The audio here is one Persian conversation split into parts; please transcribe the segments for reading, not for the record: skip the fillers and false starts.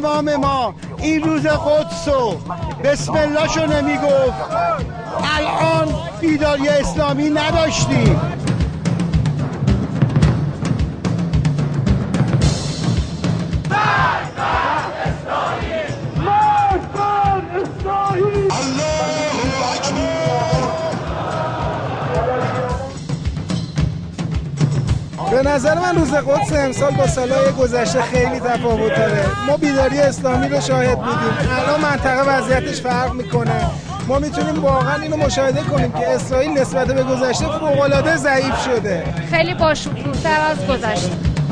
امام ما این روز قدسو بسم الله شو نمیگفت الان بیداری اسلامی نداشتیم. به نظر من روز قدس امسال با سالهای گذشته خیلی تفاوت داره. ما بیداری اسلامی رو شاهد بودیم، الان منطقه وضعیتش فرق میکنه. ما میتونیم واقعا اینو مشاهده کنیم که اسرائیل نسبت به گذشته فوق‌العاده ضعیف شده، خیلی باشکوه‌تر از گذشته.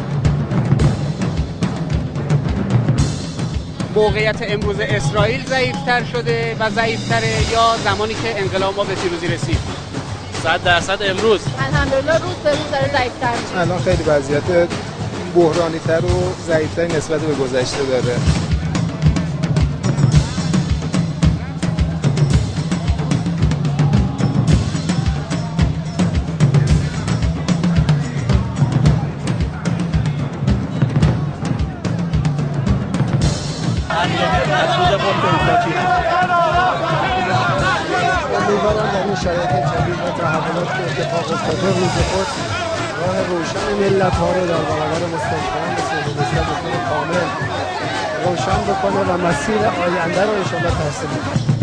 موقعیت امروز اسرائیل ضعیفتر شده و ضعیفتره یا زمانی که انقلاب ما به پیروزی رسید؟ 100% امروز. الحمدلله روز به روز داره ضعیفتر میشه. الان خیلی وضعیت بحرانی‌تر و ضعیفتری نسبت به گذشته داره. امیدوارم در این شرایط جدید و تحولات که اتفاق افتاده روز قدس راه روشن ملت‌ها رو در برابر مستبدان به صهیونیست‌ها به طور کامل روشن بکنه و مسیر آینده رو انشاءالله ترسیم کنه.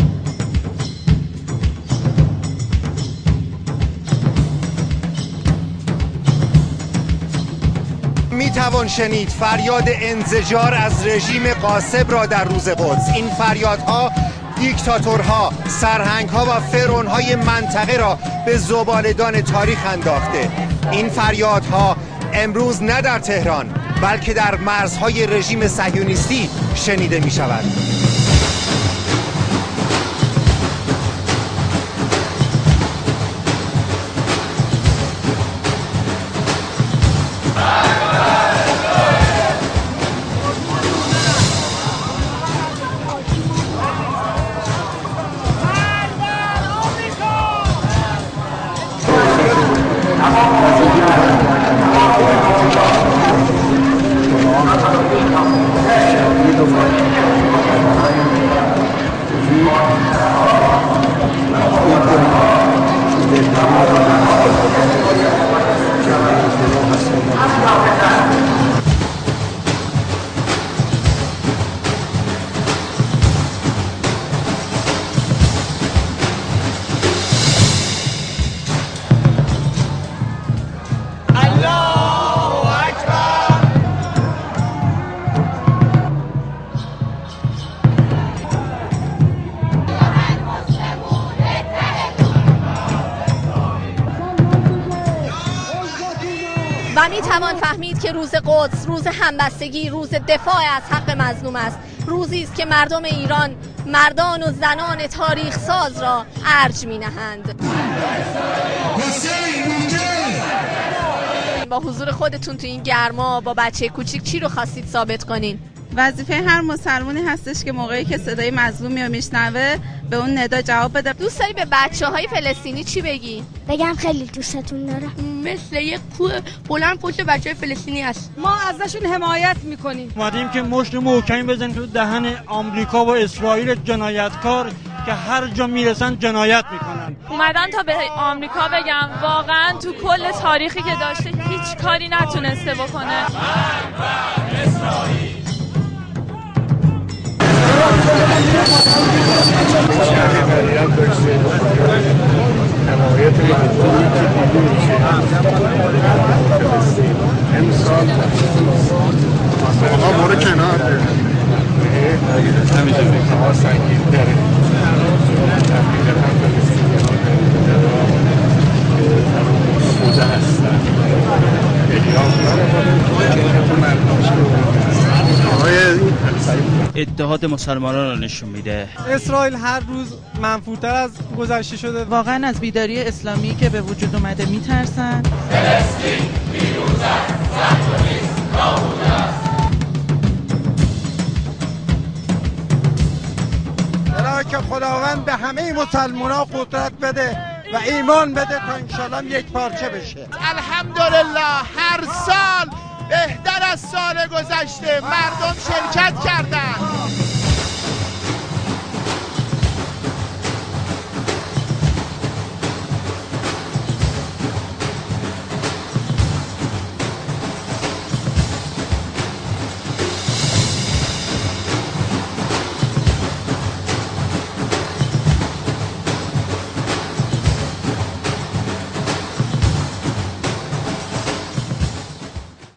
میتوان شنید فریاد انزجار از رژیم غاصب را در روز قدس. این فریادها دیکتاتورها، سرهنگها و فرعونهای منطقه را به زباله‌دان تاریخ انداخته. این فریادها امروز نه در تهران بلکه در مرزهای رژیم صهیونیستی شنیده می شود. و میتوان فهمید که روز قدس روز همبستگی، روز دفاع از حق مظلوم است. روزی است که مردم ایران مردان و زنان تاریخ ساز را ارج می‌نهند. با حضور خودتون تو این گرما با بچه کوچیک چی رو خواستید ثابت کنین؟ وظیفه هر مسلمانی هستش که موقعی که صدای مظلومی رو میشنوه به اون ندا جواب بده. دوست داری به بچه‌های فلسطینی چی بگی؟ بگم خیلی دوستتون دارم. مثل یک کوه بلند پشت بچه‌های فلسطینی هست. ما ازشون حمایت میکنیم. اومدیم که مشت محکمی بزنیم تو دهن آمریکا و اسرائیل جنایتکار که هر جا میرسن جنایت میکنن. اومدن تا به آمریکا بگم واقعا تو کل تاریخی که داشته هیچ کاری نتونسته بکنه. اتحاد مسلمانان را نشون میده. اسرائیل هر روز منفورتر از گذشته شده. واقعا از بیداری اسلامی که به وجود اومده میترسن. فلسطین پیروز است، صهیونیسم نابود است. که خداوند به همه مسلمان‌ها قدرت بده و ایمان بده تا انشالله یک پارچه بشه. الحمدلله هر سال بهتر از سال گذشته گذشته مردم شرکت کردند.